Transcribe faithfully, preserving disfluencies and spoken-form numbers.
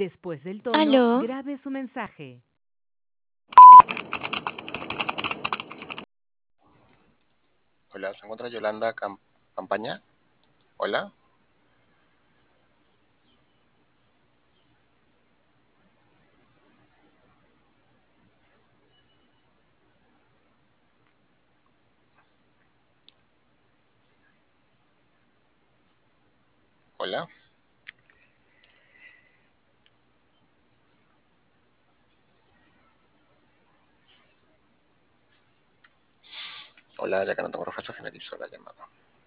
Después del tono, Aló, grabe su mensaje. Hola, ¿se encuentra Yolanda Cam- Campaña? Hola. Hola. Hola, ya que no tengo respuesta, finalizo la llamada.